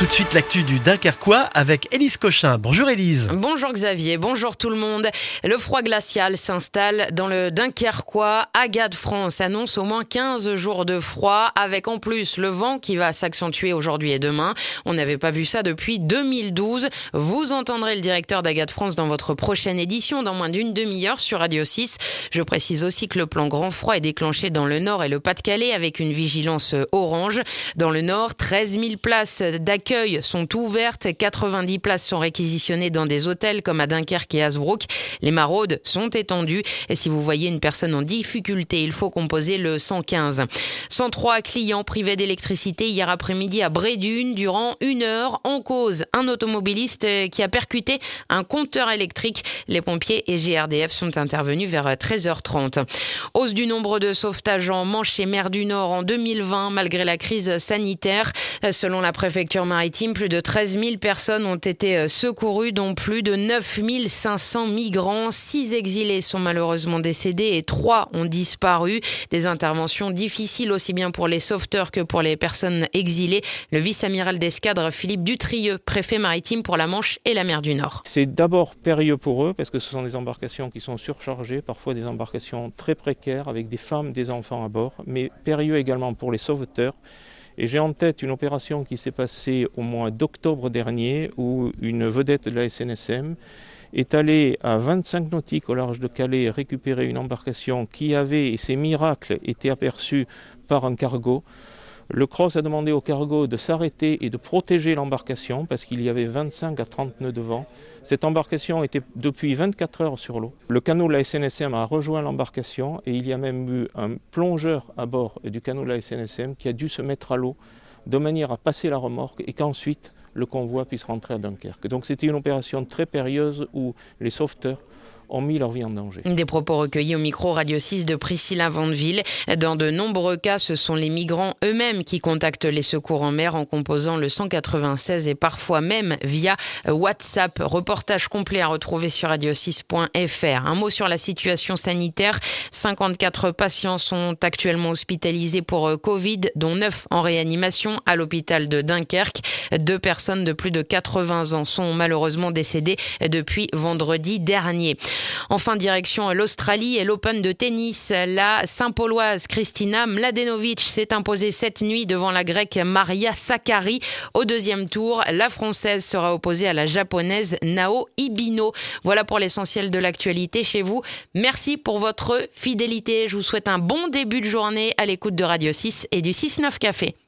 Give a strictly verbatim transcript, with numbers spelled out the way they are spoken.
Tout de suite, l'actu du Dunkerquois avec Élise Cochin. Bonjour Élise. Bonjour Xavier, bonjour tout le monde. Le froid glacial s'installe dans le Dunkerquois. Agade France annonce au moins quinze jours de froid, avec en plus le vent qui va s'accentuer aujourd'hui et demain. On n'avait pas vu ça depuis deux mille douze. Vous entendrez le directeur d'Agade France dans votre prochaine édition, dans moins d'une demi-heure sur Radio six. Je précise aussi que le plan grand froid est déclenché dans le Nord et le Pas-de-Calais avec une vigilance orange. Dans le Nord, treize mille places d'accueil sont ouvertes, quatre-vingt-dix places sont réquisitionnées dans des hôtels comme à Dunkerque et Hazebrouck. Les maraudes sont étendues et si vous voyez une personne en difficulté, il faut composer le cent quinze. cent trois clients privés d'électricité hier après-midi à Brédune durant une heure. En cause, un automobiliste qui a percuté un compteur électrique. Les pompiers et G R D F sont intervenus vers treize heures trente. Hausse du nombre de sauvetages en Manche et mer du Nord en deux mille vingt malgré la crise sanitaire. Selon la préfecture maritime, plus de treize mille personnes ont été secourues, dont plus de neuf mille cinq cents migrants. Six exilés sont malheureusement décédés et trois ont disparu. Des interventions difficiles aussi bien pour les sauveteurs que pour les personnes exilées. Le vice-amiral d'escadre Philippe Dutrieux, préfet maritime pour la Manche et la mer du Nord. C'est d'abord périlleux pour eux parce que ce sont des embarcations qui sont surchargées, parfois des embarcations très précaires avec des femmes, des enfants à bord, mais périlleux également pour les sauveteurs. Et j'ai en tête une opération qui s'est passée au mois d'octobre dernier où une vedette de la S N S M est allée à vingt-cinq nautiques au large de Calais récupérer une embarcation qui avait, et ces miracles, été aperçus par un cargo. Le C R O S a demandé au cargo de s'arrêter et de protéger l'embarcation parce qu'il y avait vingt-cinq à trente nœuds de vent. Cette embarcation était depuis vingt-quatre heures sur l'eau. Le canot de la S N S M a rejoint l'embarcation et il y a même eu un plongeur à bord du canot de la S N S M qui a dû se mettre à l'eau de manière à passer la remorque et qu'ensuite le convoi puisse rentrer à Dunkerque. Donc c'était une opération très périlleuse où les sauveteurs ont mis leur vie en danger. Des propos recueillis au micro Radio six de Priscilla Vandeville. Dans de nombreux cas, ce sont les migrants eux-mêmes qui contactent les secours en mer en composant le cent quatre-vingt-seize et parfois même via WhatsApp. Reportage complet à retrouver sur radio six point f r. Un mot sur la situation sanitaire. cinquante-quatre patients sont actuellement hospitalisés pour Covid, dont neuf en réanimation à l'hôpital de Dunkerque. Deux personnes de plus de quatre-vingts ans sont malheureusement décédées depuis vendredi dernier. Enfin, direction l'Australie et l'Open de tennis. La Saint-Pauloise Kristina Mladenovic s'est imposée cette nuit devant la Grecque Maria Sakkari. Au deuxième tour, la Française sera opposée à la Japonaise Nao Ibino. Voilà pour l'essentiel de l'actualité chez vous. Merci pour votre fidélité. Je vous souhaite un bon début de journée à l'écoute de Radio six et du six neuf Café.